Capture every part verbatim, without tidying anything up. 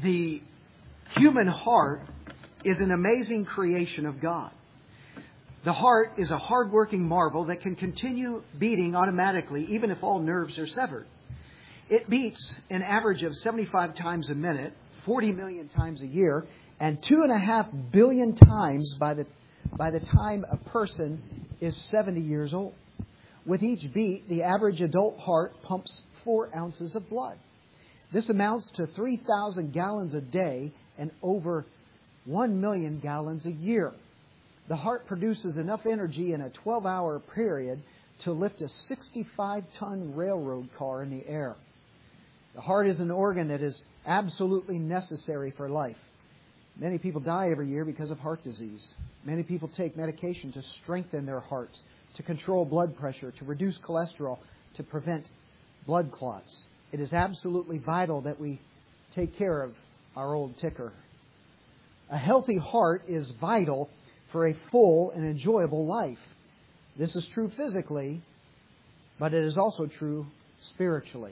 The human heart is an amazing creation of God. The heart is a hard-working marvel that can continue beating automatically even if all nerves are severed. It beats an average of seventy-five times a minute, forty million times a year, and two and a half billion times by the by the time a person is seventy years old. With each beat, the average adult heart pumps four ounces of blood. This amounts to three thousand gallons a day and over one million gallons a year. The heart produces enough energy in a twelve-hour period to lift a sixty-five ton railroad car in the air. The heart is an organ that is absolutely necessary for life. Many people die every year because of heart disease. Many people take medication to strengthen their hearts, to control blood pressure, to reduce cholesterol, to prevent blood clots. It is absolutely vital that we take care of our old ticker. A healthy heart is vital for a full and enjoyable life. This is true physically, but it is also true spiritually.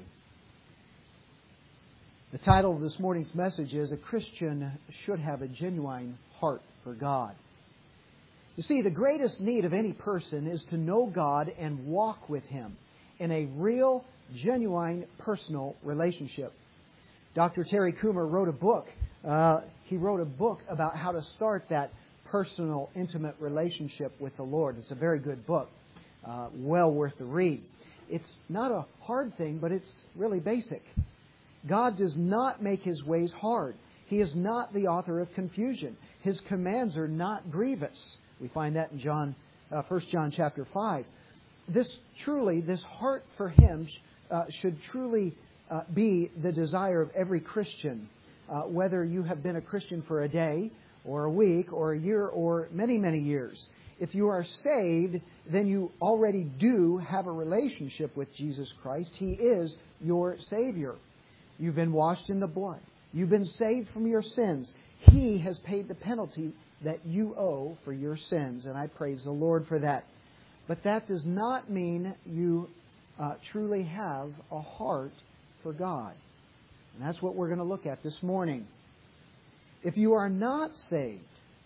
The title of this morning's message is, A Christian Should Have a Genuine Heart for God. You see, the greatest need of any person is to know God and walk with Him in a real, genuine, personal relationship. Doctor Terry Coomer wrote a book. Uh, he wrote a book about how to start that personal, intimate relationship with the Lord. It's a very good book. Uh, well worth the read. It's not a hard thing, but it's really basic. God does not make His ways hard. He is not the author of confusion. His commands are not grievous. We find that in John, uh, First John chapter five. This truly, this heart for Him uh, should truly uh, be the desire of every Christian, uh, whether you have been a Christian for a day or a week or a year or many, many years. If you are saved, then you already do have a relationship with Jesus Christ. He is your Savior. You've been washed in the blood. You've been saved from your sins. He has paid the penalty that you owe for your sins, and I praise the Lord for that. But that does not mean you uh, truly have a heart for God. And that's what we're going to look at this morning. If you are not saved,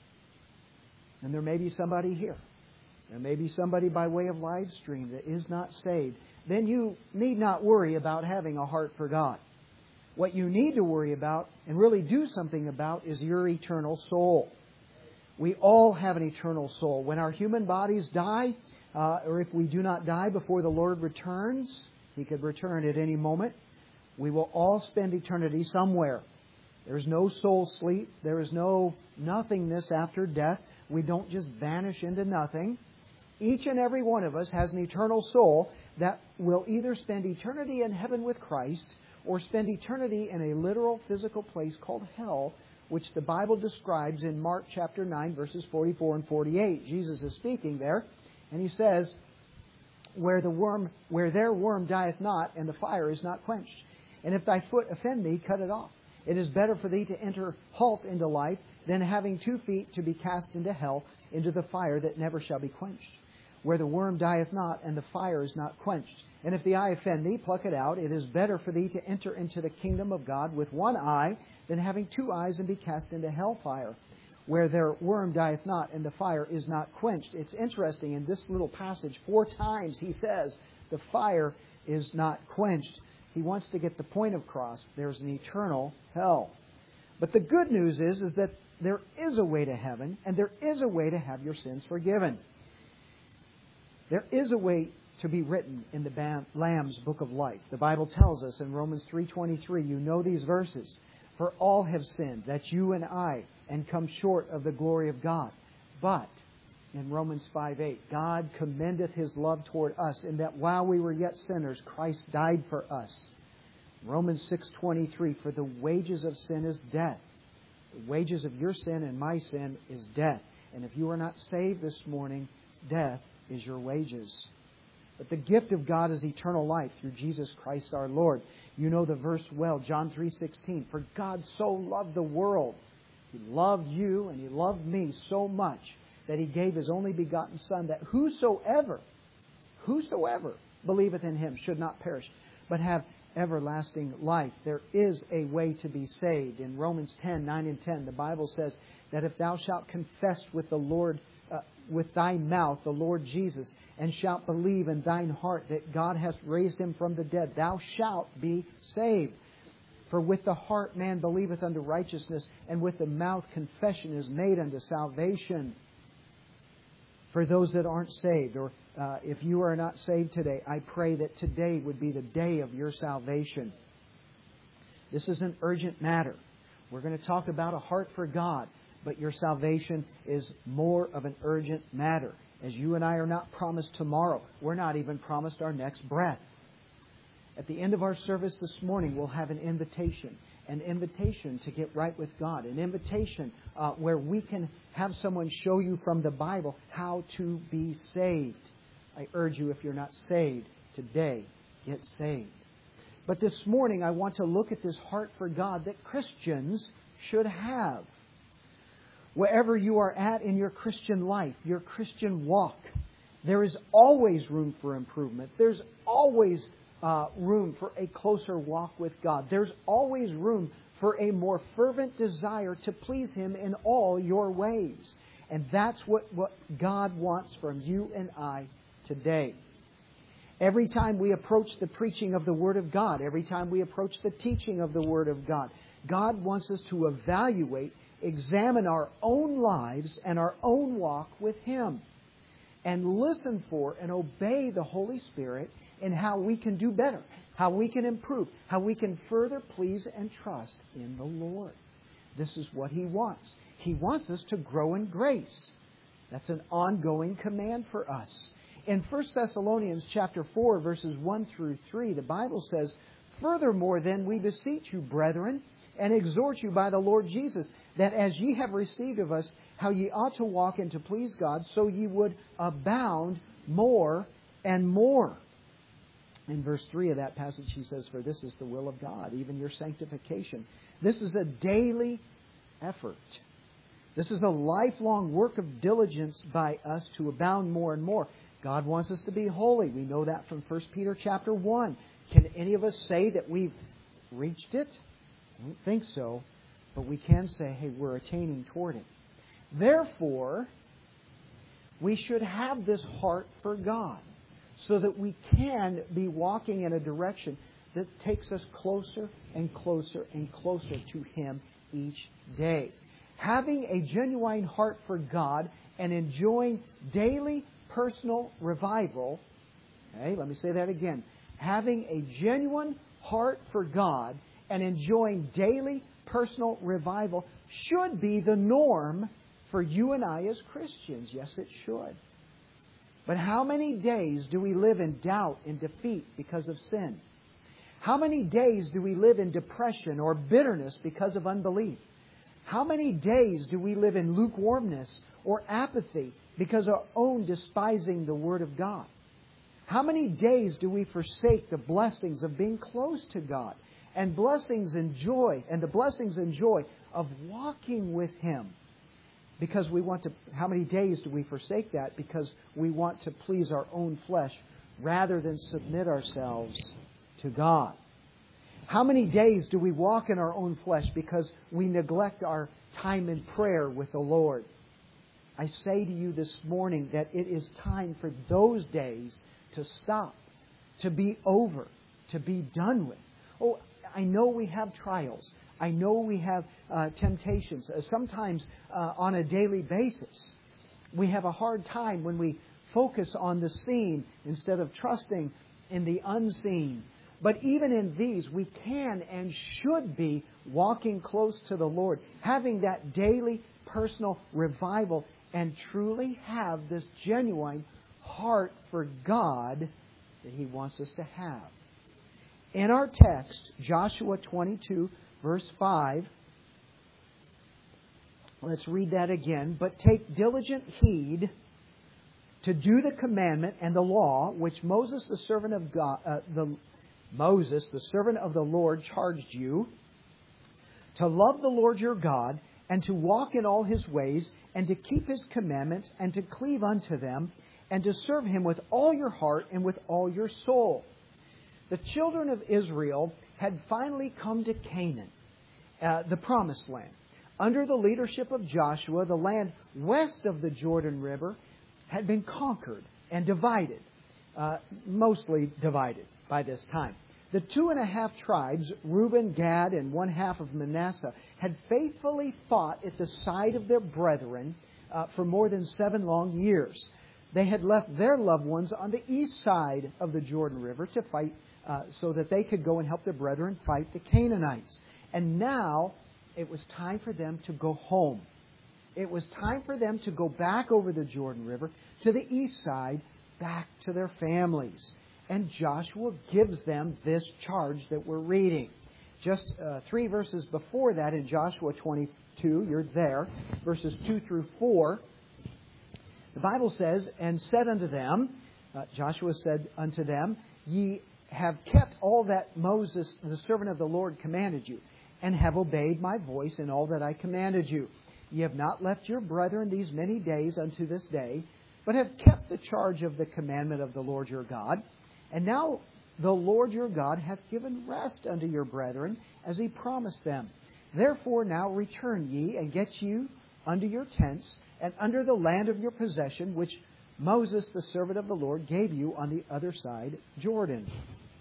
and there may be somebody here, there may be somebody by way of live stream that is not saved, then you need not worry about having a heart for God. What you need to worry about and really do something about is your eternal soul. We all have an eternal soul. When our human bodies die, uh, or if we do not die before the Lord returns, He could return at any moment, we will all spend eternity somewhere. There's no soul sleep. There is no nothingness after death. We don't just vanish into nothing. Each and every one of us has an eternal soul that will either spend eternity in heaven with Christ or spend eternity in a literal physical place called hell, which the Bible describes in Mark chapter nine, verses forty-four and forty-eight. Jesus is speaking there, and He says, Where the worm, where their worm dieth not, and the fire is not quenched. And if thy foot offend thee, cut it off. It is better for thee to enter halt into life than having two feet to be cast into hell, into the fire that never shall be quenched. Where the worm dieth not, and the fire is not quenched. And if the eye offend thee, pluck it out. It is better for thee to enter into the kingdom of God with one eye than having two eyes and be cast into hellfire, where their worm dieth not and the fire is not quenched. It's interesting, in this little passage, four times He says the fire is not quenched. He wants to get the point across. There's an eternal hell. But the good news is, is that there is a way to heaven, and there is a way to have your sins forgiven. There is a way to be written in the Lamb's Book of Life. The Bible tells us in Romans three twenty-three, you know these verses, For all have sinned, that's you and I, and come short of the glory of God. But, in Romans five eight, God commendeth His love toward us, in that while we were yet sinners, Christ died for us. Romans six twenty-three, For the wages of sin is death. The wages of your sin and my sin is death. And if you are not saved this morning, death is your wages. But the gift of God is eternal life through Jesus Christ our Lord. You know the verse well, John three sixteen. For God so loved the world. He loved you and He loved me so much that He gave His only begotten Son, that whosoever, whosoever believeth in Him should not perish, but have everlasting life. There is a way to be saved. In Romans ten, nine and ten, the Bible says that if thou shalt confess with the Lord, uh, with thy mouth the Lord Jesus, and shalt believe in thine heart that God hath raised him from the dead, thou shalt be saved. For with the heart man believeth unto righteousness, and with the mouth confession is made unto salvation. For those that aren't saved, or uh, if you are not saved today, I pray that today would be the day of your salvation. This is an urgent matter. We're going to talk about a heart for God, but your salvation is more of an urgent matter. As you and I are not promised tomorrow, we're not even promised our next breath. At the end of our service this morning, we'll have an invitation. An invitation to get right with God. An invitation uh, where we can have someone show you from the Bible how to be saved. I urge you, if you're not saved today, get saved. But this morning, I want to look at this heart for God that Christians should have. Wherever you are at in your Christian life, your Christian walk, there is always room for improvement. There's always uh, room for a closer walk with God. There's always room for a more fervent desire to please Him in all your ways. And that's what, what God wants from you and I today. Every time we approach the preaching of the Word of God, every time we approach the teaching of the Word of God, God wants us to evaluate, examine our own lives and our own walk with Him, and listen for and obey the Holy Spirit in how we can do better, how we can improve, how we can further please and trust in the Lord. This is what He wants. He wants us to grow in grace. That's an ongoing command for us. In First Thessalonians chapter four, verses one through three, the Bible says, "Furthermore then we beseech you, brethren, and exhort you by the Lord Jesus, that as ye have received of us how ye ought to walk and to please God, so ye would abound more and more." In verse three of that passage he says, "For this is the will of God, even your sanctification." This is a daily effort. This is a lifelong work of diligence by us to abound more and more. God wants us to be holy. We know that from First Peter chapter one. Can any of us say that we've reached it? I don't think so. But we can say, hey, we're attaining toward it. Therefore, we should have this heart for God, so that we can be walking in a direction that takes us closer and closer and closer to Him each day. Having a genuine heart for God and enjoying daily personal revival. Okay, let me say that again. Having a genuine heart for God and enjoying daily personal revival should be the norm for you and I as Christians. Yes, it should. But how many days do we live in doubt and defeat because of sin? How many days do we live in depression or bitterness because of unbelief? How many days do we live in lukewarmness or apathy because of our own despising the Word of God? How many days do we forsake the blessings of being close to God and blessings and joy and the blessings and joy of walking with Him? Because we want to, how many days do we forsake that? Because we want to please our own flesh rather than submit ourselves to God. How many days do we walk in our own flesh because we neglect our time in prayer with the Lord? I say to you this morning that it is time for those days to stop, to be over, to be done with. Oh, I know we have trials. I know we have uh, temptations, uh, sometimes uh, on a daily basis. We have a hard time when we focus on the seen instead of trusting in the unseen. But even in these, we can and should be walking close to the Lord, having that daily personal revival, and truly have this genuine heart for God that He wants us to have. In our text, Joshua twenty-two, verse five, let's read that again. "But take diligent heed to do the commandment and the law which Moses, the servant of God, uh, the Moses, the servant of the Lord, charged you, to love the Lord your God, and to walk in all His ways, and to keep His commandments, and to cleave unto them, and to serve Him with all your heart and with all your soul." The children of Israel had finally come to Canaan, uh, the Promised Land. Under the leadership of Joshua, the land west of the Jordan River had been conquered and divided, uh, mostly divided by this time. The two and a half tribes, Reuben, Gad, and one half of Manasseh, had faithfully fought at the side of their brethren uh, for more than seven long years. They had left their loved ones on the east side of the Jordan River to fight uh, so that they could go and help their brethren fight the Canaanites. And now it was time for them to go home. It was time for them to go back over the Jordan River to the east side, back to their families. And Joshua gives them this charge that we're reading. Just uh, three verses before that in Joshua twenty-two, you're there, verses two through four. The Bible says, "And said unto them," uh, Joshua said unto them, "Ye have kept all that Moses, the servant of the Lord, commanded you, and have obeyed my voice in all that I commanded you. Ye have not left your brethren these many days unto this day, but have kept the charge of the commandment of the Lord your God. And now the Lord your God hath given rest unto your brethren, as He promised them. Therefore now return ye, and get you unto your tents, and under the land of your possession, which Moses the servant of the Lord gave you on the other side Jordan."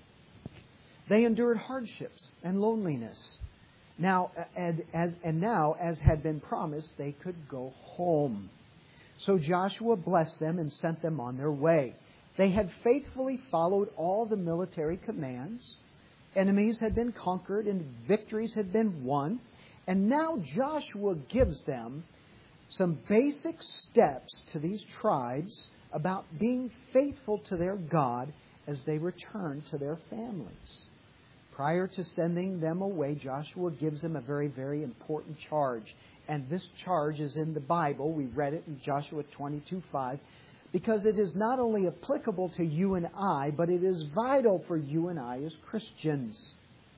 They endured hardships and loneliness. Now, and, as, and now, as had been promised, they could go home. So Joshua blessed them and sent them on their way. They had faithfully followed all the military commands. Enemies had been conquered and victories had been won. And now Joshua gives them some basic steps to these tribes about being faithful to their God as they return to their families. Prior to sending them away, Joshua gives them a very, very important charge. And this charge is in the Bible. We read it in Joshua twenty-two five. Because it is not only applicable to you and I, but it is vital for you and I as Christians.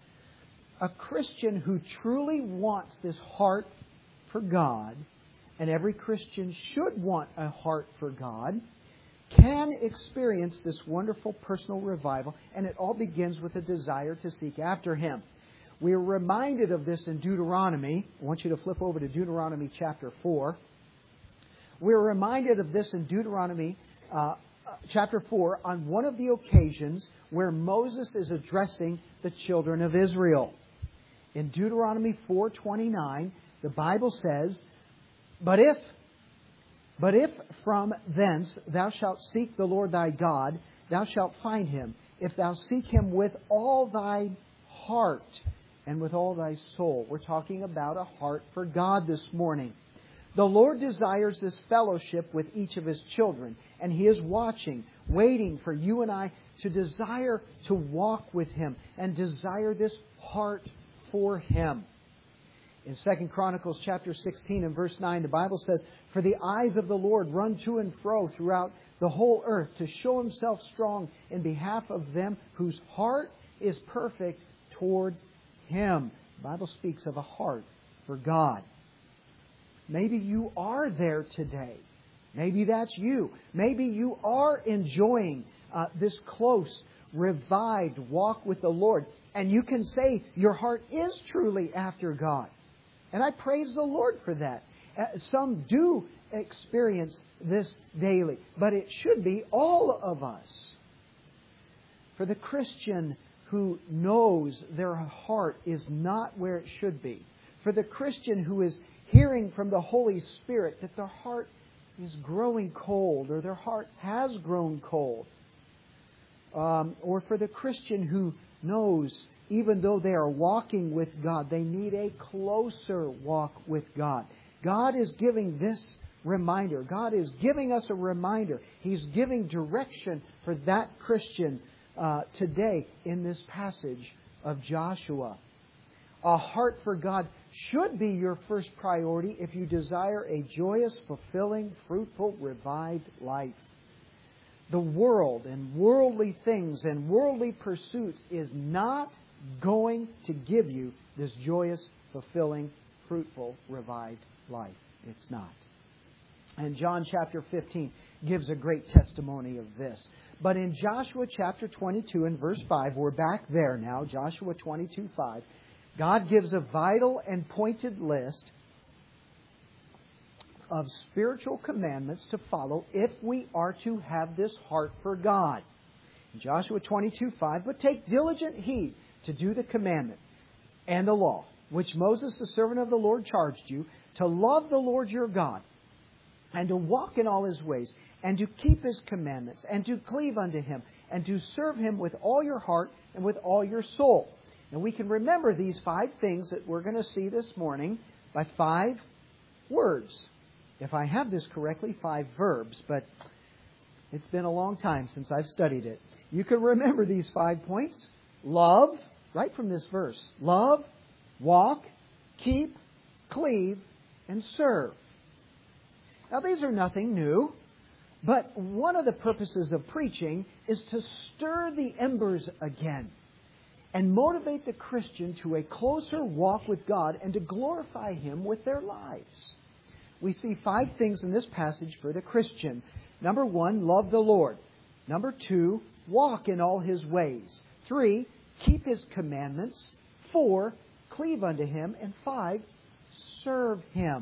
A Christian who truly wants this heart for God, and every Christian should want a heart for God, can experience this wonderful personal revival, and it all begins with a desire to seek after Him. We are reminded of this in Deuteronomy. I want you to flip over to Deuteronomy chapter four. We're reminded of this in Deuteronomy uh, chapter four on one of the occasions where Moses is addressing the children of Israel. In Deuteronomy four twenty-nine, the Bible says, But if, but if from thence thou shalt seek the Lord thy God, thou shalt find Him, if thou seek Him with all thy heart and with all thy soul." We're talking about a heart for God this morning. The Lord desires this fellowship with each of His children, and He is watching, waiting for you and I to desire to walk with Him and desire this heart for Him. In Second Chronicles chapter sixteen and verse nine, the Bible says, "For the eyes of the Lord run to and fro throughout the whole earth to show Himself strong in behalf of them whose heart is perfect toward Him." The Bible speaks of a heart for God. Maybe you are there today. Maybe that's you. Maybe you are enjoying uh, this close, revived walk with the Lord. And you can say your heart is truly after God. And I praise the Lord for that. Uh, some do experience this daily. But it should be all of us. For the Christian who knows their heart is not where it should be. For the Christian who is hearing from the Holy Spirit that their heart is growing cold, or their heart has grown cold. Um, or for the Christian who knows, even though they are walking with God, they need a closer walk with God. God is giving this reminder. God is giving us a reminder. He's giving direction for that Christian uh, today in this passage of Joshua. A heart for God should be your first priority if you desire a joyous, fulfilling, fruitful, revived life. The world and worldly things and worldly pursuits is not going to give you this joyous, fulfilling, fruitful, revived life. It's not. And John chapter fifteen gives a great testimony of this. But in Joshua chapter twenty-two and verse five, we're back there now, Joshua twenty-two five, God gives a vital and pointed list of spiritual commandments to follow if we are to have this heart for God. In Joshua twenty-two five, but take diligent heed to do the commandment and the law, which Moses, the servant of the Lord, charged you, to love the Lord your God, and to walk in all His ways, and to keep His commandments, and to cleave unto Him, and to serve Him with all your heart and with all your soul. And we can remember these five things that we're going to see this morning by five words. If I have this correctly, five verbs, but it's been a long time since I've studied it. You can remember these five points. Love, right from this verse. Love, walk, keep, cleave, and serve. Now, these are nothing new, but one of the purposes of preaching is to stir the embers again and motivate the Christian to a closer walk with God and to glorify Him with their lives. We see five things in this passage for the Christian. Number one, love the Lord. Number two, walk in all His ways. Three, keep His commandments. Four, cleave unto Him. And five, serve Him.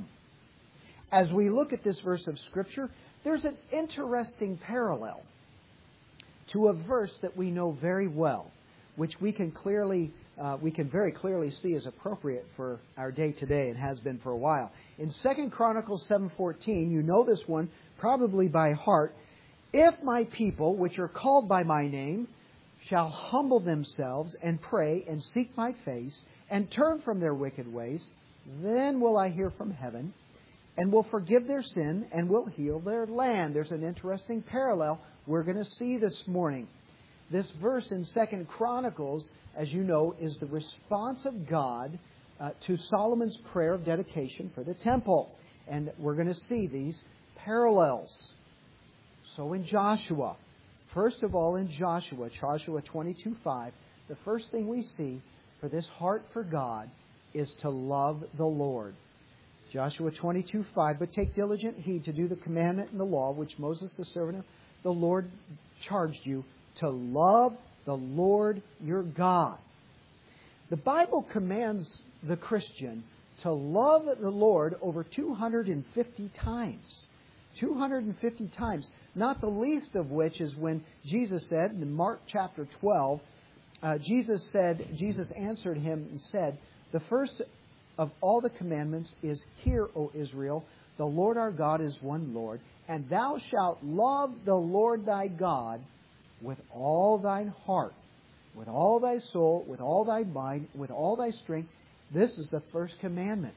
As we look at this verse of Scripture, there's an interesting parallel to a verse that we know very well, which we can clearly, uh, we can very clearly see is appropriate for our day today and has been for a while. In Second Chronicles seven fourteen, you know this one probably by heart. If my people, which are called by my name, shall humble themselves and pray and seek my face and turn from their wicked ways, then will I hear from heaven and will forgive their sin and will heal their land. There's an interesting parallel we're going to see this morning. This verse in Second Chronicles, as you know, is the response of God uh, to Solomon's prayer of dedication for the temple. And we're going to see these parallels. So in Joshua, first of all in Joshua, Joshua twenty-two five, the first thing we see for this heart for God is to love the Lord. Joshua twenty-two five, but take diligent heed to do the commandment and the law which Moses the servant of the Lord charged you, to love the Lord your God. The Bible commands the Christian to love the Lord over two hundred fifty times. two hundred fifty times. Not the least of which is when Jesus said in Mark chapter twelve, uh, Jesus said, Jesus answered him and said, the first of all the commandments is, Hear, O Israel, the Lord our God is one Lord, and thou shalt love the Lord thy God with all thine heart, with all thy soul, with all thy mind, with all thy strength. This is the first commandment.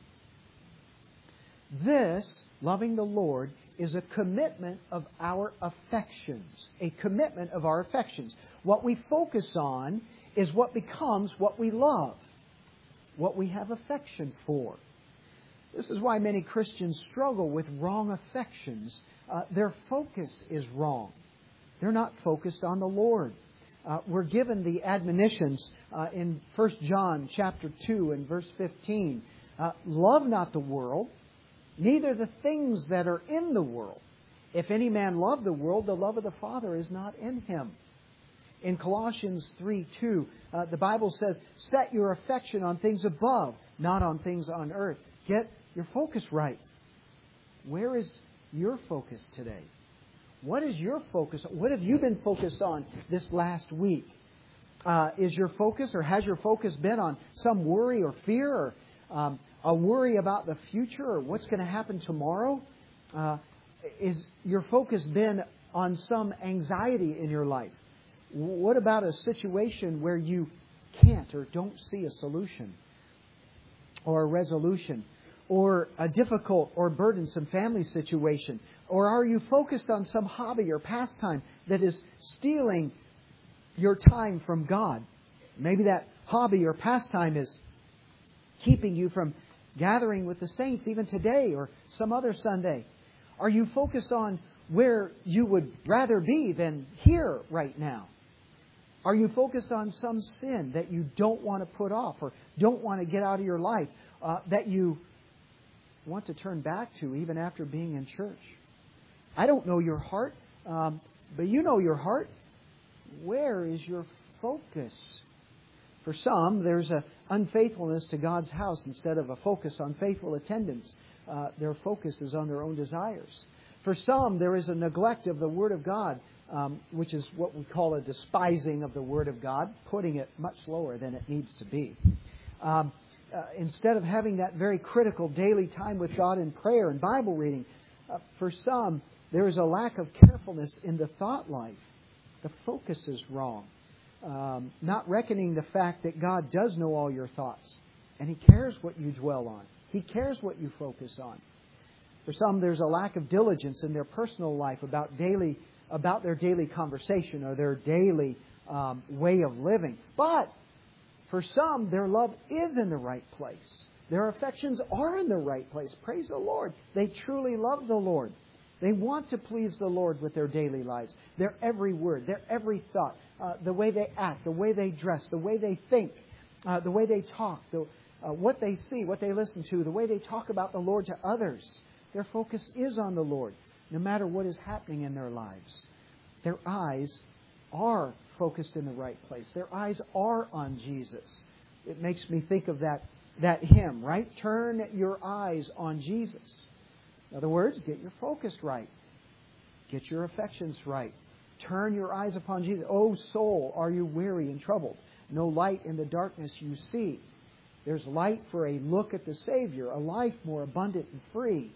This, loving the Lord, is a commitment of our affections. A commitment of our affections. What we focus on is what becomes what we love, what we have affection for. This is why many Christians struggle with wrong affections. Uh, their focus is wrong. They're not focused on the Lord. Uh, we're given the admonitions uh, in First John chapter two and verse fifteen. Uh, Love not the world, neither the things that are in the world. If any man love the world, the love of the Father is not in him. In Colossians three two, uh, the Bible says, set your affection on things above, not on things on earth. Get your focus right. Where is your focus today? What is your focus? What have you been focused on this last week? Uh, is your focus or has your focus been on some worry or fear or um, a worry about the future or what's going to happen tomorrow? Uh, is your focus been on some anxiety in your life? What about a situation where you can't or don't see a solution or a resolution or a difficult or burdensome family situation? Or are you focused on some hobby or pastime that is stealing your time from God? Maybe that hobby or pastime is keeping you from gathering with the saints even today or some other Sunday. Are you focused on where you would rather be than here right now? Are you focused on some sin that you don't want to put off or don't want to get out of your life, uh, that you want to turn back to even after being in church? I don't know your heart, um, but you know your heart. Where is your focus? For some, there's an unfaithfulness to God's house instead of a focus on faithful attendance. Uh, their focus is on their own desires. For some, there is a neglect of the Word of God, um, which is what we call a despising of the Word of God, putting it much lower than it needs to be. Um, uh, instead of having that very critical daily time with God in prayer and Bible reading, uh, for some, there is a lack of carefulness in the thought life. The focus is wrong. Um, not reckoning the fact that God does know all your thoughts, and He cares what you dwell on. He cares what you focus on. For some, there's a lack of diligence in their personal life about daily, about their daily conversation or their daily um, way of living. But for some, their love is in the right place. Their affections are in the right place. Praise the Lord. They truly love the Lord. They want to please the Lord with their daily lives. Their every word, their every thought, uh, the way they act, the way they dress, the way they think, uh, the way they talk, the, uh, what they see, what they listen to, the way they talk about the Lord to others. Their focus is on the Lord, no matter what is happening in their lives. Their eyes are focused in the right place. Their eyes are on Jesus. It makes me think of that, that hymn, right? Turn your eyes on Jesus. In other words, get your focus right. Get your affections right. Turn your eyes upon Jesus. O soul, are you weary and troubled? No light in the darkness you see. There's light for a look at the Savior, a life more abundant and free.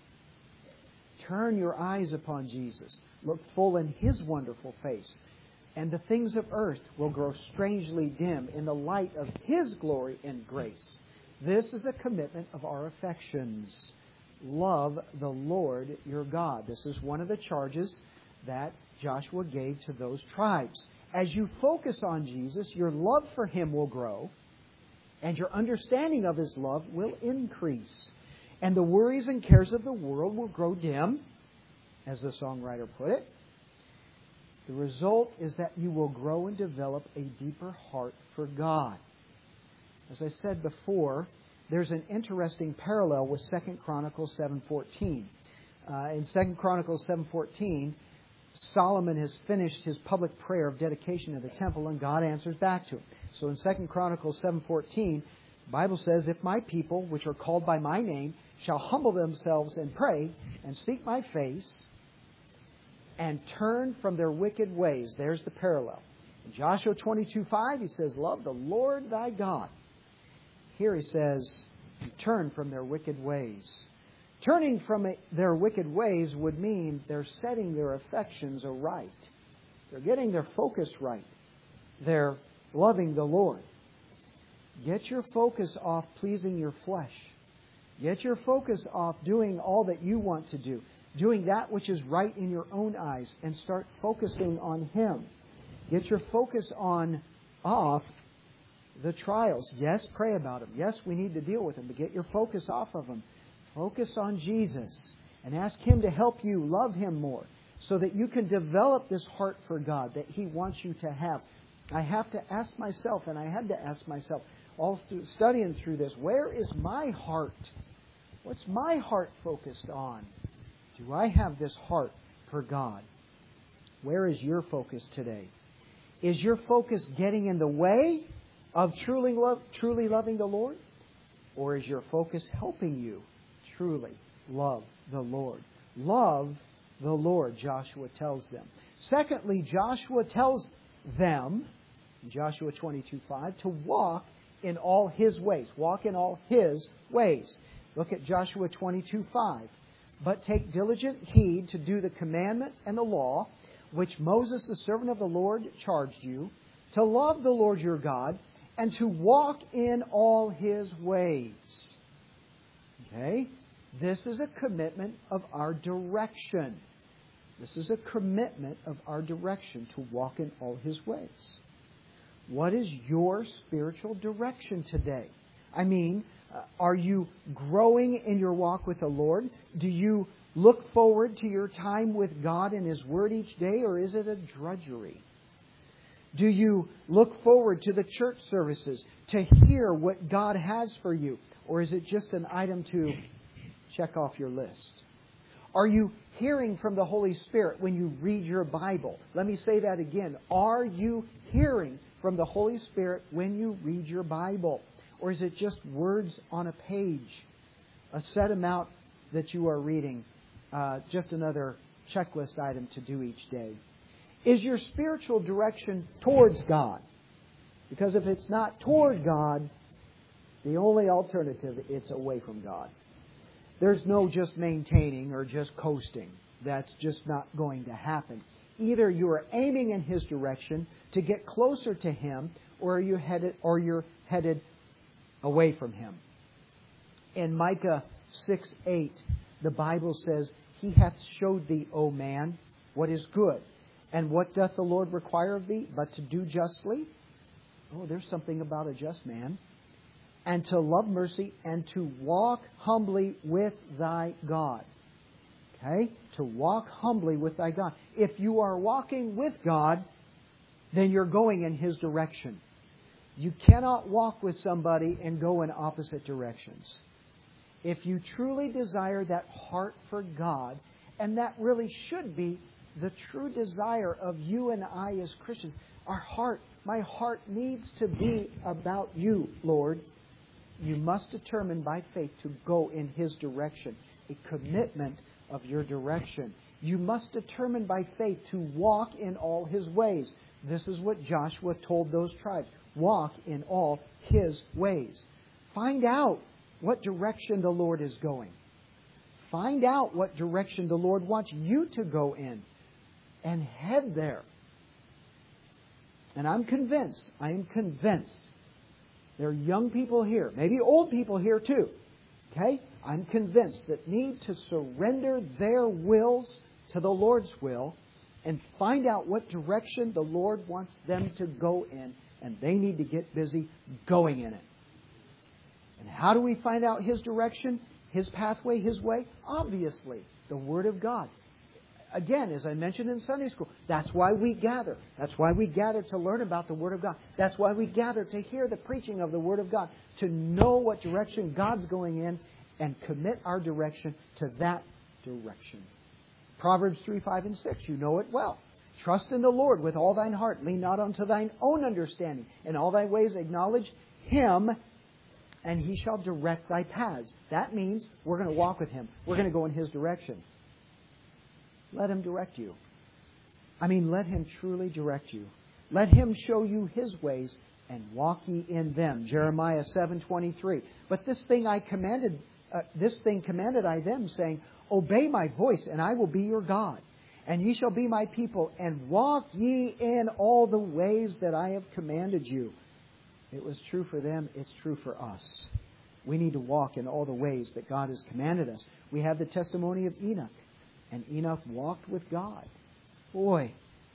Turn your eyes upon Jesus. Look full in His wonderful face. And the things of earth will grow strangely dim in the light of His glory and grace. This is a commitment of our affections. Love the Lord your God. This is one of the charges that Joshua gave to those tribes. As you focus on Jesus, your love for Him will grow, and your understanding of His love will increase. And the worries and cares of the world will grow dim, as the songwriter put it. The result is that you will grow and develop a deeper heart for God. As I said before, there's an interesting parallel with Second Chronicles seven fourteen. Uh, in Second Chronicles seven fourteen, Solomon has finished his public prayer of dedication of the temple, and God answers back to him. So in Second Chronicles seven fourteen, the Bible says, "If my people, which are called by my name, shall humble themselves and pray and seek my face and turn from their wicked ways." There's the parallel. In Joshua twenty-two five, he says, "Love the Lord thy God." Here he says, turn from their wicked ways. Turning from their wicked ways would mean they're setting their affections aright. They're getting their focus right. They're loving the Lord. Get your focus off pleasing your flesh. Get your focus off doing all that you want to do. Doing that which is right in your own eyes, and start focusing on Him. Get your focus on off the trials. Yes, pray about them. Yes, we need to deal with them, but get your focus off of them. Focus on Jesus and ask Him to help you love Him more so that you can develop this heart for God that He wants you to have. I have to ask myself, and I had to ask myself, all through studying through this, where is my heart? What's my heart focused on? Do I have this heart for God? Where is your focus today? Is your focus getting in the way of truly love, truly loving the Lord? Or is your focus helping you truly love the Lord? Love the Lord, Joshua tells them. Secondly, Joshua tells them, in Joshua twenty-two five, to walk in all His ways. Walk in all His ways. Look at Joshua twenty-two five. "But take diligent heed to do the commandment and the law, which Moses, the servant of the Lord, charged you, to love the Lord your God, and to walk in all His ways." Okay? This is a commitment of our direction. This is a commitment of our direction to walk in all His ways. What is your spiritual direction today? I mean, uh, are you growing in your walk with the Lord? Do you look forward to your time with God and His Word each day, or is it a drudgery? Do you look forward to the church services to hear what God has for you? Or is it just an item to check off your list? Are you hearing from the Holy Spirit when you read your Bible? Let me say that again. Are you hearing from the Holy Spirit when you read your Bible? Or is it just words on a page? A set amount that you are reading. Uh, just another checklist item to do each day. Is your spiritual direction towards God? Because if it's not toward God, the only alternative, it's away from God. There's no just maintaining or just coasting. That's just not going to happen. Either you are aiming in His direction to get closer to Him, or you headed, or you're headed away from Him. In Micah six eight, the Bible says, He hath showed thee, O man, what is good. And what doth the Lord require of thee, but to do justly? Oh, there's something about a just man. And to love mercy, and to walk humbly with thy God. Okay? To walk humbly with thy God. If you are walking with God, then you're going in His direction. You cannot walk with somebody and go in opposite directions. If you truly desire that heart for God, and that really should be the true desire of you and I as Christians, our heart, my heart needs to be about you, Lord. You must determine by faith to go in His direction, a commitment of your direction. You must determine by faith to walk in all His ways. This is what Joshua told those tribes. Walk in all His ways. Find out what direction the Lord is going. Find out what direction the Lord wants you to go in. And head there. And I'm convinced, I am convinced, there are young people here, maybe old people here too. Okay? I'm convinced that need to surrender their wills to the Lord's will and find out what direction the Lord wants them to go in. And they need to get busy going in it. And how do we find out His direction, His pathway, His way? Obviously, the Word of God. Again, as I mentioned in Sunday school, that's why we gather. That's why we gather to learn about the Word of God. That's why we gather to hear the preaching of the Word of God, to know what direction God's going in and commit our direction to that direction. Proverbs three, five, and six, you know it well. Trust in the Lord with all thine heart. Lean not unto thine own understanding. In all thy ways acknowledge Him, and He shall direct thy paths. That means we're going to walk with Him. We're going to go in His direction. Let Him direct you. I mean, let Him truly direct you. Let Him show you His ways, and walk ye in them. Jeremiah seven twenty-three. But this thing I commanded, uh, this thing commanded I them, saying, Obey my voice, and I will be your God. And ye shall be my people, and walk ye in all the ways that I have commanded you. It was true for them, it's true for us. We need to walk in all the ways that God has commanded us. We have the testimony of Enoch. And Enoch walked with God. Boy,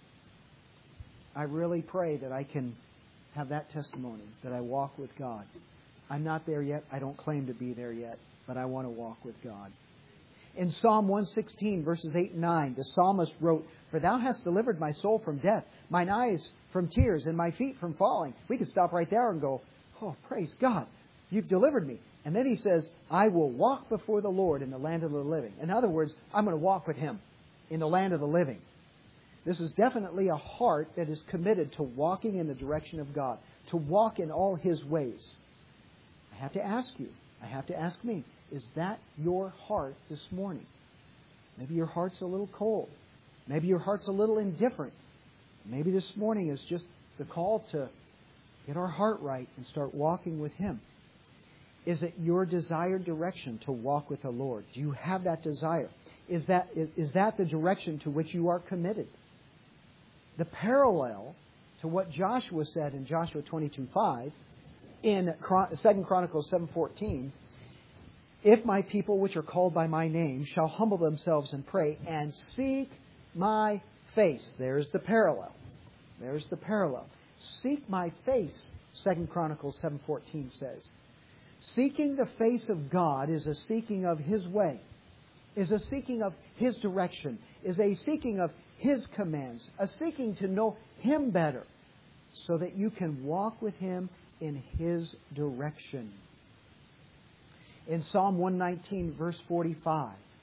I really pray that I can have that testimony, that I walk with God. I'm not there yet. I don't claim to be there yet. But I want to walk with God. In Psalm one sixteen, verses eight and nine, the psalmist wrote, For thou hast delivered my soul from death, mine eyes from tears, and my feet from falling. We could stop right there and go, Oh, praise God. You've delivered me. And then he says, I will walk before the Lord in the land of the living. In other words, I'm going to walk with Him in the land of the living. This is definitely a heart that is committed to walking in the direction of God, to walk in all His ways. I have to ask you, I have to ask me, is that your heart this morning? Maybe your heart's a little cold. Maybe your heart's a little indifferent. Maybe this morning is just the call to get our heart right and start walking with Him. Is it your desired direction to walk with the Lord? Do you have that desire? Is that, is that the direction to which you are committed? The parallel to what Joshua said in Joshua twenty-two five, in Second Chronicles seven fourteen, If my people which are called by my name shall humble themselves and pray and seek my face. There's the parallel. There's the parallel. Seek my face, Second Chronicles seven fourteen says. Seeking the face of God is a seeking of His way, is a seeking of His direction, is a seeking of His commands, a seeking to know Him better so that you can walk with Him in His direction. In Psalm one nineteen, verse forty-five,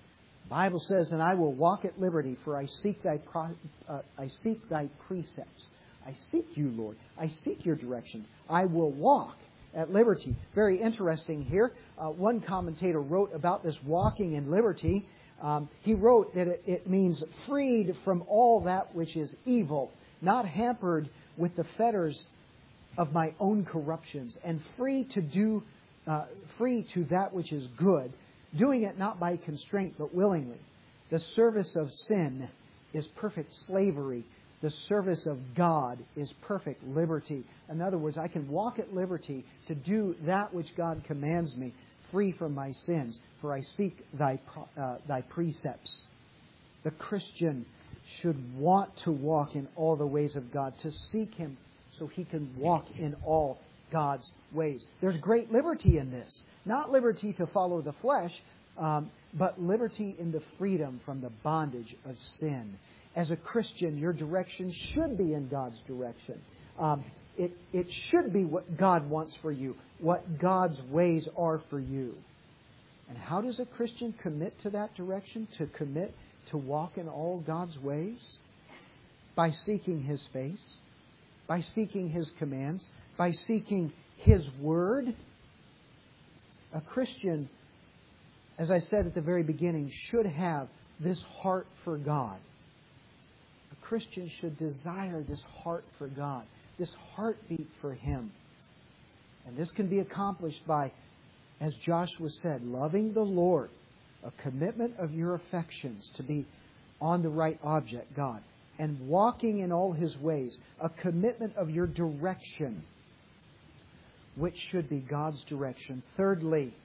The Bible says, and I will walk at liberty, for I seek thy, pro, uh, I seek thy precepts. I seek you, Lord. I seek your direction. I will walk at liberty. Very interesting here. Uh, one commentator wrote about this walking in liberty. Um, he wrote that it, it means freed from all that which is evil, not hampered with the fetters of my own corruptions, and free to do, uh, free to that which is good, doing it not by constraint but willingly. The service of sin is perfect slavery. The service of God is perfect liberty. In other words, I can walk at liberty to do that which God commands me, free from my sins, for I seek thy, uh, thy precepts. The Christian should want to walk in all the ways of God, to seek Him so he can walk in all God's ways. There's great liberty in this. Not liberty to follow the flesh, um, but liberty in the freedom from the bondage of sin. As a Christian, your direction should be in God's direction. Um, it, it should be what God wants for you, what God's ways are for you. And how does a Christian commit to that direction, to commit to walk in all God's ways? By seeking His face, by seeking His commands, by seeking His Word. A Christian, as I said at the very beginning, should have this heart for God. A Christian should desire this heart for God, this heartbeat for Him. And this can be accomplished by, as Joshua said, loving the Lord, a commitment of your affections to be on the right object, God, and walking in all His ways, a commitment of your direction, which should be God's direction. Thirdly,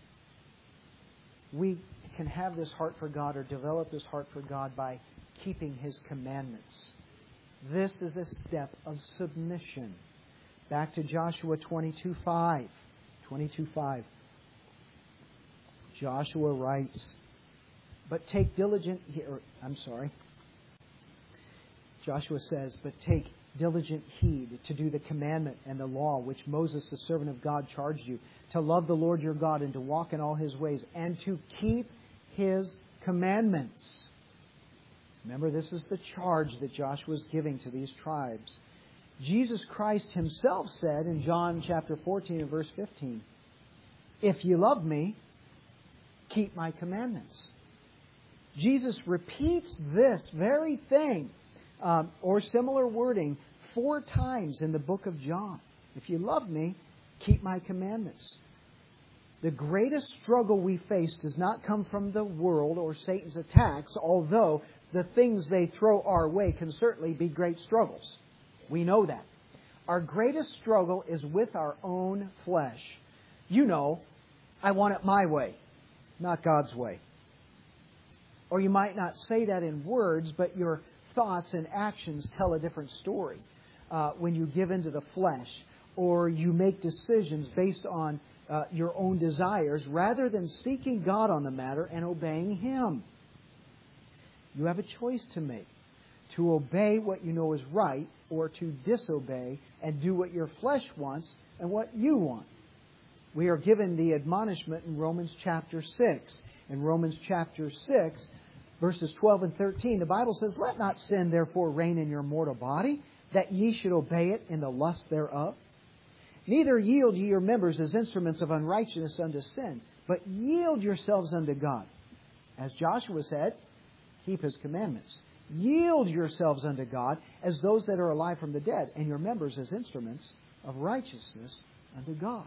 we can have this heart for God or develop this heart for God by keeping His commandments. This is a step of submission. Back to Joshua twenty-two five. twenty-two five. Joshua writes, but take diligent... Or, I'm sorry. Joshua says, but take diligent heed to do the commandment and the law which Moses, the servant of God, charged you, to love the Lord your God and to walk in all His ways and to keep His commandments. Remember, this is the charge that Joshua is giving to these tribes. Jesus Christ Himself said in John chapter fourteen and verse fifteen, if you love me, keep my commandments. Jesus repeats this very thing um, or similar wording four times in the book of John. If you love me, keep my commandments. The greatest struggle we face does not come from the world or Satan's attacks, although the things they throw our way can certainly be great struggles. We know that. Our greatest struggle is with our own flesh. You know, I want it my way, not God's way. Or you might not say that in words, but your thoughts and actions tell a different story uh, when you give into the flesh, or you make decisions based on uh, your own desires rather than seeking God on the matter and obeying Him. You have a choice to make, to obey what you know is right or to disobey and do what your flesh wants and what you want. We are given the admonishment in Romans chapter six. In Romans chapter six, verses twelve and thirteen, the Bible says, let not sin therefore reign in your mortal body, that ye should obey it in the lust thereof. Neither yield ye your members as instruments of unrighteousness unto sin, but yield yourselves unto God. As Joshua said, keep His commandments. Yield yourselves unto God as those that are alive from the dead, and your members as instruments of righteousness unto God.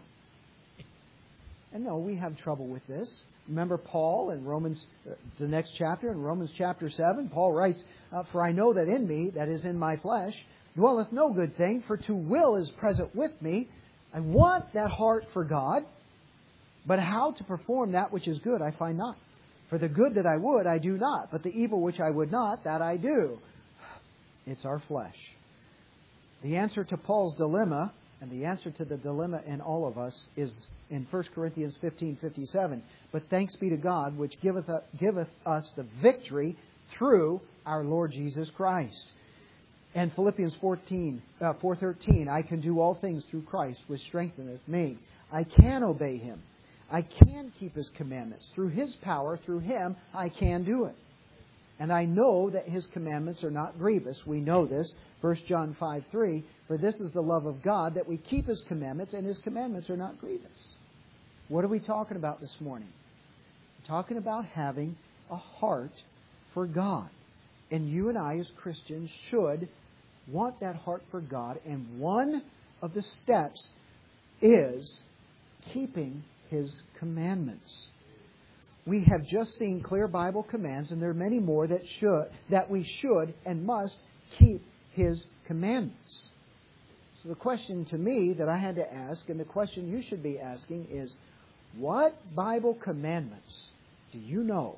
And no, we have trouble with this. Remember Paul in Romans, the next chapter, in Romans chapter seven, Paul writes, uh, for I know that in me, that is in my flesh, dwelleth no good thing, for to will is present with me. I want that heart for God, but how to perform that which is good I find not. For the good that I would, I do not, but the evil which I would not, that I do. It's our flesh. The answer to Paul's dilemma, and the answer to the dilemma in all of us, is in First Corinthians fifteen fifty-seven. But thanks be to God, which giveth, giveth us the victory through our Lord Jesus Christ. And Philippians fourteen, uh, four thirteen, I can do all things through Christ, which strengtheneth me. I can obey Him. I can keep His commandments. Through His power, through Him, I can do it. And I know that His commandments are not grievous. We know this. First John five three, for this is the love of God, that we keep His commandments, and His commandments are not grievous. What are we talking about this morning? We're talking about having a heart for God. And you and I as Christians should want that heart for God. And one of the steps is keeping His commandments. We have just seen clear Bible commands, and there are many more that should that we should and must keep His commandments. So the question to me that I had to ask, and the question you should be asking is, what Bible commandments do you know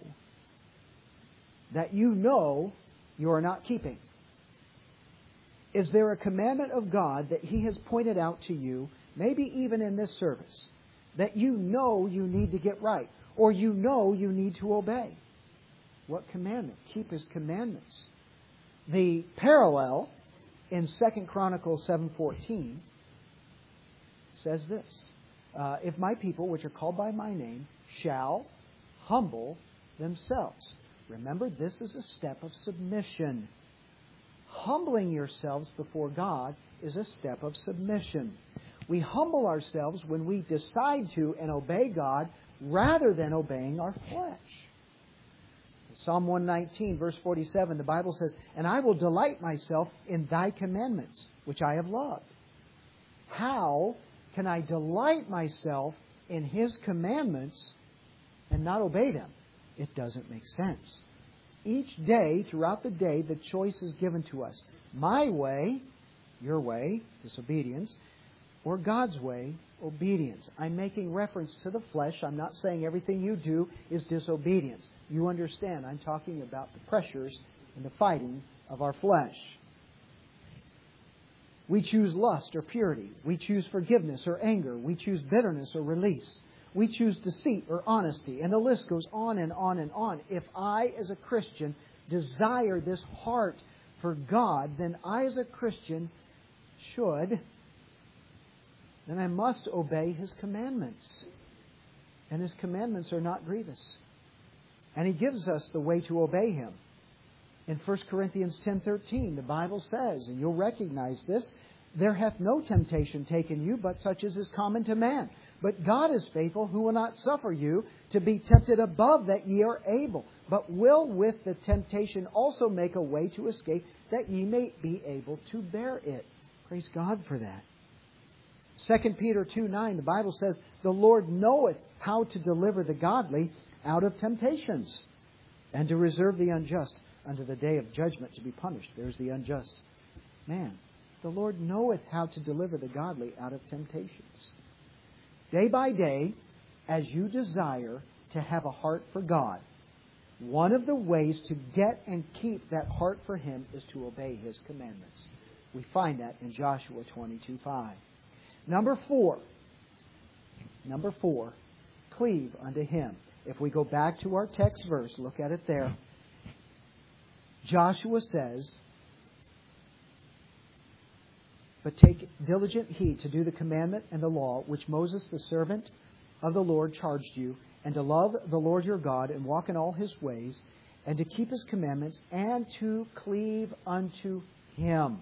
that you know you are not keeping? Is there a commandment of God that He has pointed out to you, maybe even in this service, that you know you need to get right, or you know you need to obey? What commandment? Keep His commandments. The parallel in Second Chronicles seven fourteen says this, uh, if my people, which are called by my name, shall humble themselves. Remember, this is a step of submission. Humbling yourselves before God is a step of submission. We humble ourselves when we decide to and obey God rather than obeying our flesh. Psalm one nineteen, verse forty-seven, the Bible says, and I will delight myself in Thy commandments, which I have loved. How can I delight myself in His commandments and not obey them? It doesn't make sense. Each day, throughout the day, the choice is given to us. My way, your way, disobedience, or God's way, obedience. I'm making reference to the flesh. I'm not saying everything you do is disobedience. You understand, I'm talking about the pressures and the fighting of our flesh. We choose lust or purity. We choose forgiveness or anger. We choose bitterness or release. We choose deceit or honesty. And the list goes on and on and on. If I, as a Christian, desire this heart for God, then I, as a Christian, should, then I must obey His commandments. And His commandments are not grievous. And He gives us the way to obey Him. In First Corinthians ten thirteen, the Bible says, and you'll recognize this, there hath no temptation taken you, but such as is common to man. But God is faithful, who will not suffer you to be tempted above that ye are able, but will with the temptation also make a way to escape, that ye may be able to bear it. Praise God for that. Second Peter two nine, the Bible says, the Lord knoweth how to deliver the godly out of temptations, and to reserve the unjust unto the day of judgment to be punished. There's the unjust man. The Lord knoweth how to deliver the godly out of temptations. Day by day, as you desire to have a heart for God, one of the ways to get and keep that heart for Him is to obey His commandments. We find that in Joshua twenty-two five. Number four. Number four. Cleave unto Him. If we go back to our text verse, look at it there. Joshua says, but take diligent heed to do the commandment and the law which Moses the servant of the Lord charged you, and to love the Lord your God and walk in all His ways, and to keep His commandments, and to cleave unto Him.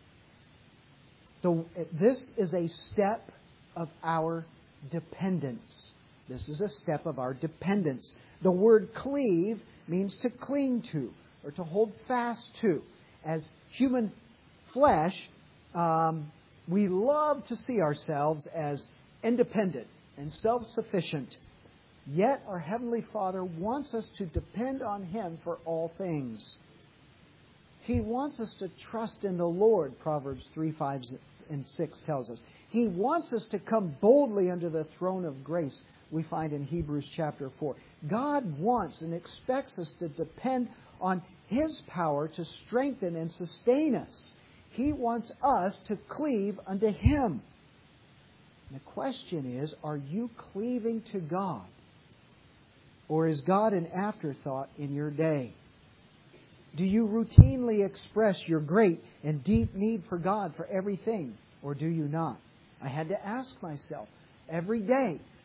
So this is a step of our dependence. This is a step of our dependence. The word cleave means to cling to or to hold fast to. As human flesh, um, we love to see ourselves as independent and self-sufficient. Yet our Heavenly Father wants us to depend on Him for all things. He wants us to trust in the Lord, Proverbs three, five, and six tells us. He wants us to come boldly under the throne of grace, we find in Hebrews chapter four. God wants and expects us to depend on His power to strengthen and sustain us. He wants us to cleave unto Him. And the question is, are you cleaving to God? Or is God an afterthought in your day? Do you routinely express your great and deep need for God for everything? Or do you not? I had to ask myself every day,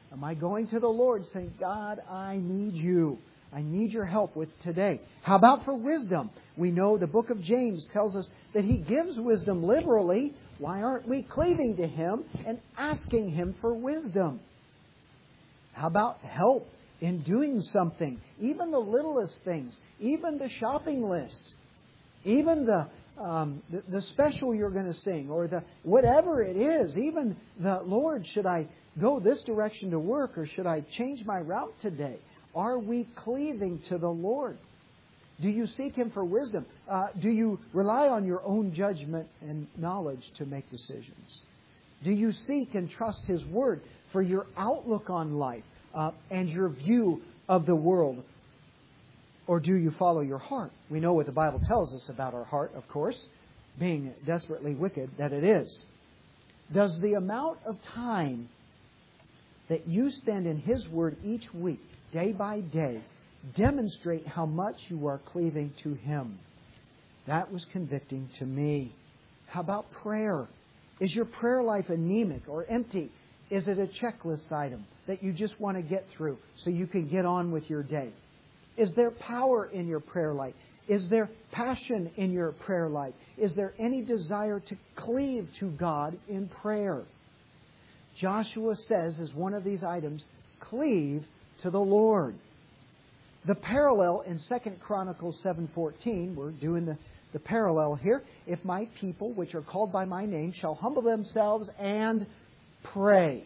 Am I going to the Lord saying, God, I need you. I need your help with today. How about for wisdom? We know the book of James tells us that He gives wisdom liberally. Why aren't we cleaving to Him and asking Him for wisdom? How about help in doing something? Even the littlest things. Even the shopping list. Even the Um, the, the special you're going to sing, or the whatever it is, even the Lord, should I go this direction to work, or should I change my route today? Are we cleaving to the Lord? Do you seek Him for wisdom? Uh, do you rely on your own judgment and knowledge to make decisions? Do you seek and trust His Word for your outlook on life uh, and your view of the world? Or do you follow your heart? We know what the Bible tells us about our heart, of course, being desperately wicked, that it is. Does the amount of time that you spend in His Word each week, day by day, demonstrate how much you are cleaving to Him? That was convicting to me. How about prayer? Is your prayer life anemic or empty? Is it a checklist item that you just want to get through so you can get on with your day? Is there power in your prayer life? Is there passion in your prayer life? Is there any desire to cleave to God in prayer? Joshua says, as one of these items, cleave to the Lord. The parallel in Second Chronicles seven fourteen, we're doing the, the parallel here. If my people, which are called by my name, shall humble themselves and pray.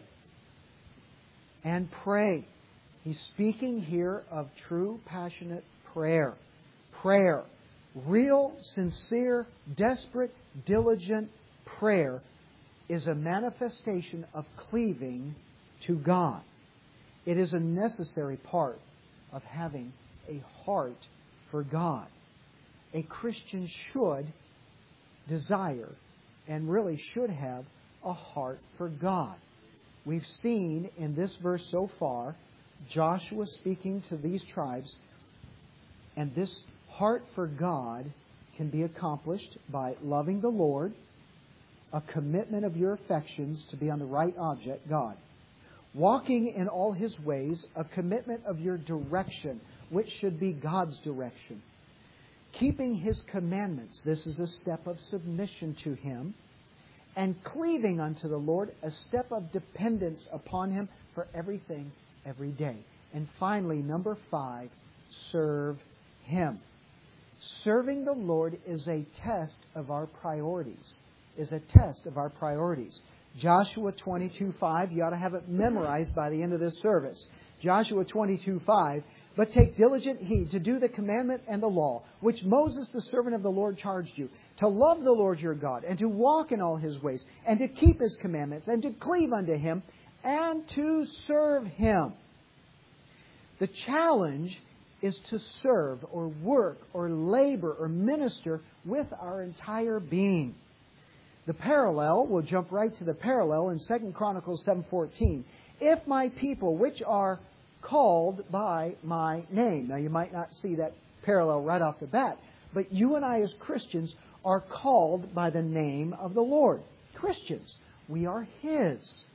And pray. He's speaking here of true, passionate prayer. Prayer. Real, sincere, desperate, diligent prayer is a manifestation of cleaving to God. It is a necessary part of having a heart for God. A Christian should desire and really should have a heart for God. We've seen in this verse so far Joshua speaking to these tribes, and this heart for God can be accomplished by loving the Lord, a commitment of your affections to be on the right object, God. Walking in all His ways, a commitment of your direction, which should be God's direction. Keeping His commandments, this is a step of submission to Him. And cleaving unto the Lord, a step of dependence upon Him for everything every day. And finally, number five, serve Him. Serving the Lord is a test of our priorities. Is a test of our priorities. Joshua twenty-two five, you ought to have it memorized by the end of this service. Joshua twenty-two five, but take diligent heed to do the commandment and the law, which Moses the servant of the Lord charged you, to love the Lord your God, and to walk in all His ways, and to keep His commandments, and to cleave unto Him, and to serve Him. The challenge is to serve or work or labor or minister with our entire being. The parallel, we'll jump right to the parallel in Second Chronicles seven fourteen. If my people, which are called by my name. Now you might not see that parallel right off the bat, but you and I as Christians are called by the name of the Lord. Christians. We are His.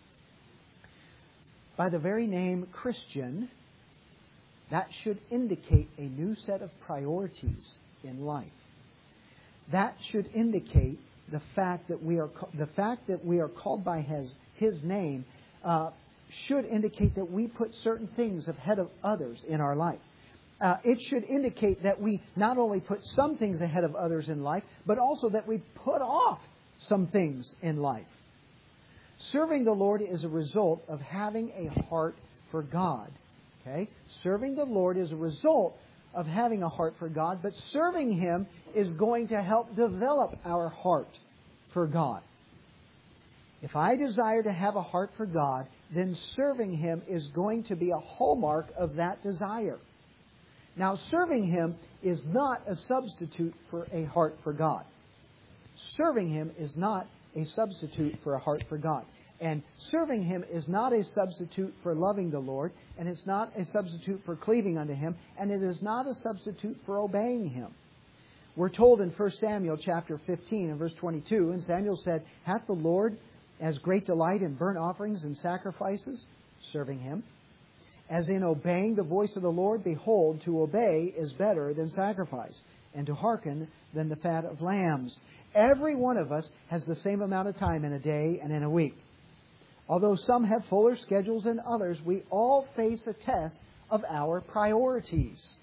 By the very name Christian, that should indicate a new set of priorities in life. That should indicate the fact that we are the fact that we are called by His His name uh, should indicate that we put certain things ahead of others in our life. Uh, it should indicate that we not only put some things ahead of others in life, but also that we put off some things in life. Serving the Lord is a result of having a heart for God. Okay? Serving the Lord is a result of having a heart for God, but serving Him is going to help develop our heart for God. If I desire to have a heart for God, then serving Him is going to be a hallmark of that desire. Now, serving Him is not a substitute for a heart for God. Serving Him is not a substitute for a heart for God. And serving Him is not a substitute for loving the Lord, and it's not a substitute for cleaving unto Him, and it is not a substitute for obeying Him. We're told in First Samuel chapter fifteen and verse twenty-two, and Samuel said, "Hath the Lord as great delight in burnt offerings and sacrifices? serving Him. As in obeying the voice of the Lord, behold, to obey is better than sacrifice, and to hearken than the fat of lambs. Every one of us has the same amount of time in a day and in a week. Although some have fuller schedules than others, we all face a test of our priorities.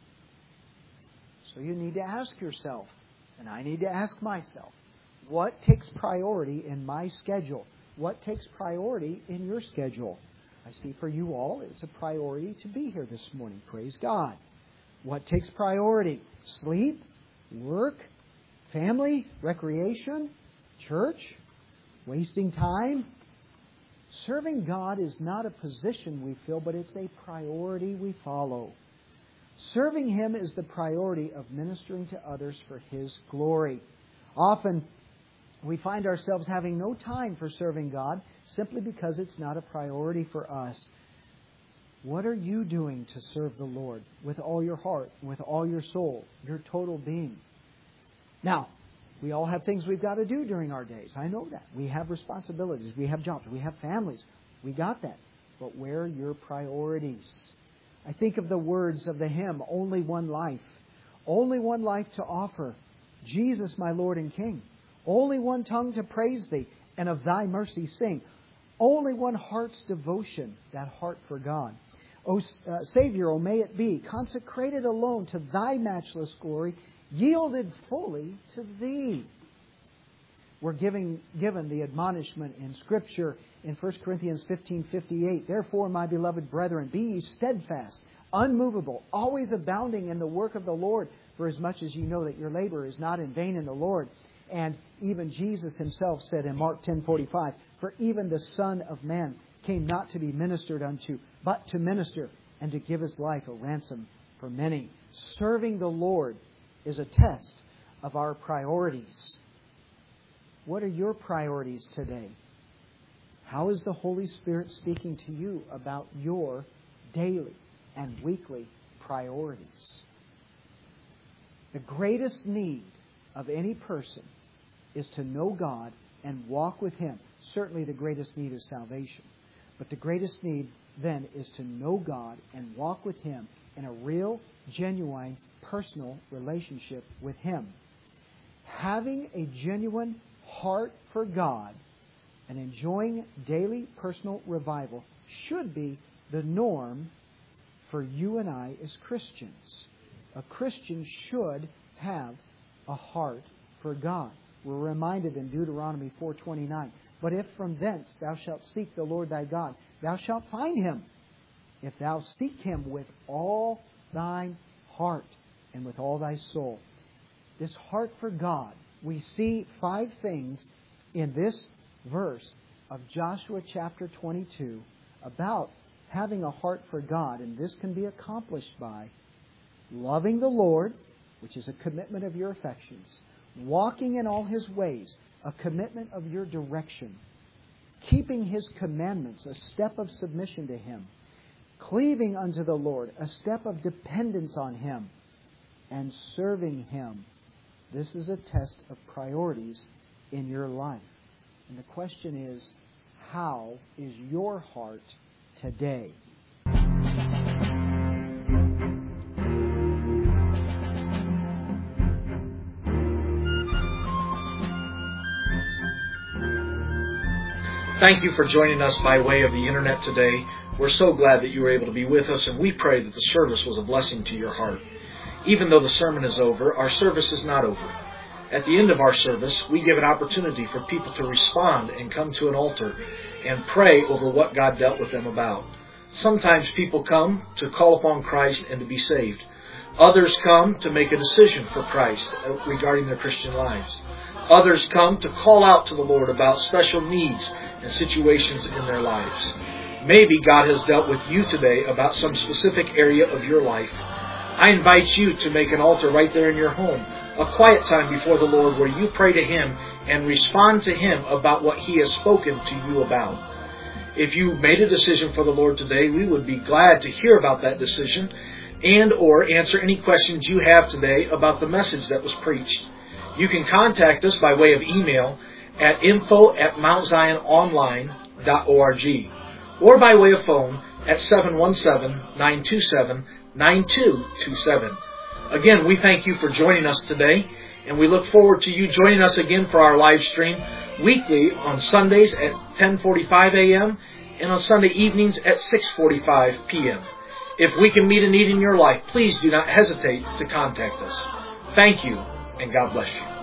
So you need to ask yourself, and I need to ask myself, what takes priority in my schedule? What takes priority in your schedule? I see for you all, it's a priority to be here this morning. Praise God. What takes priority? Sleep, work, family, recreation, church, wasting time. Serving God is not a position we fill, but it's a priority we follow. Serving Him is the priority of ministering to others for His glory. Often we find ourselves having no time for serving God simply because it's not a priority for us. What are you doing to serve the Lord with all your heart, with all your soul, your total being? Now, we all have things we've got to do during our days. I know that. We have responsibilities. We have jobs. We have families. We got that. But where are your priorities? I think of the words of the hymn, Only One Life. Only one life to offer. Jesus, my Lord and King. Only one tongue to praise Thee and of Thy mercy sing. Only one heart's devotion, that heart for God. O uh, Savior, O may it be, consecrated alone to Thy matchless glory, yielded fully to Thee. We're giving, given the admonishment in Scripture in First Corinthians fifteen fifty-eight. Therefore, my beloved brethren, be ye steadfast, unmovable, always abounding in the work of the Lord, for as much as ye know that your labor is not in vain in the Lord. And even Jesus Himself said in Mark ten forty-five, for even the Son of Man came not to be ministered unto, but to minister and to give His life a ransom for many. Serving the Lord is a test of our priorities. What are your priorities today? How is the Holy Spirit speaking to you about your daily and weekly priorities? The greatest need of any person is to know God and walk with Him. Certainly the greatest need is salvation. But the greatest need then is to know God and walk with Him in a real, genuine, personal relationship with Him. Having a genuine heart for God and enjoying daily personal revival should be the norm for you and I as Christians. A Christian should have a heart for God. We're reminded in Deuteronomy four twenty-nine, but if from thence thou shalt seek the Lord thy God, thou shalt find Him, if thou seek Him with all thine heart and with all thy soul. This heart for God, we see five things in this verse of Joshua chapter twenty-two about having a heart for God. And this can be accomplished by loving the Lord, which is a commitment of your affections, walking in all His ways, a commitment of your direction, keeping His commandments, a step of submission to Him, cleaving unto the Lord, a step of dependence on Him, and serving Him. This is a test of priorities in your life. And the question is, how is your heart today? Thank you for joining us by way of the Internet today. We're so glad that you were able to be with us, and we pray that the service was a blessing to your heart. Even though the sermon is over, our service is not over. At the end of our service, we give an opportunity for people to respond and come to an altar and pray over what God dealt with them about. Sometimes people come to call upon Christ and to be saved. Others come to make a decision for Christ regarding their Christian lives. Others come to call out to the Lord about special needs and situations in their lives. Maybe God has dealt with you today about some specific area of your life. I invite you to make an altar right there in your home, a quiet time before the Lord where you pray to Him and respond to Him about what He has spoken to you about. If you made a decision for the Lord today, we would be glad to hear about that decision and or answer any questions you have today about the message that was preached. You can contact us by way of email at info at mount zion online dot org. or by way of phone at seven one seven, nine two seven, nine two two seven. Again, we thank you for joining us today, and we look forward to you joining us again for our live stream weekly on Sundays at ten forty-five a.m. and on Sunday evenings at six forty-five p.m. If we can meet a need in your life, please do not hesitate to contact us. Thank you, and God bless you.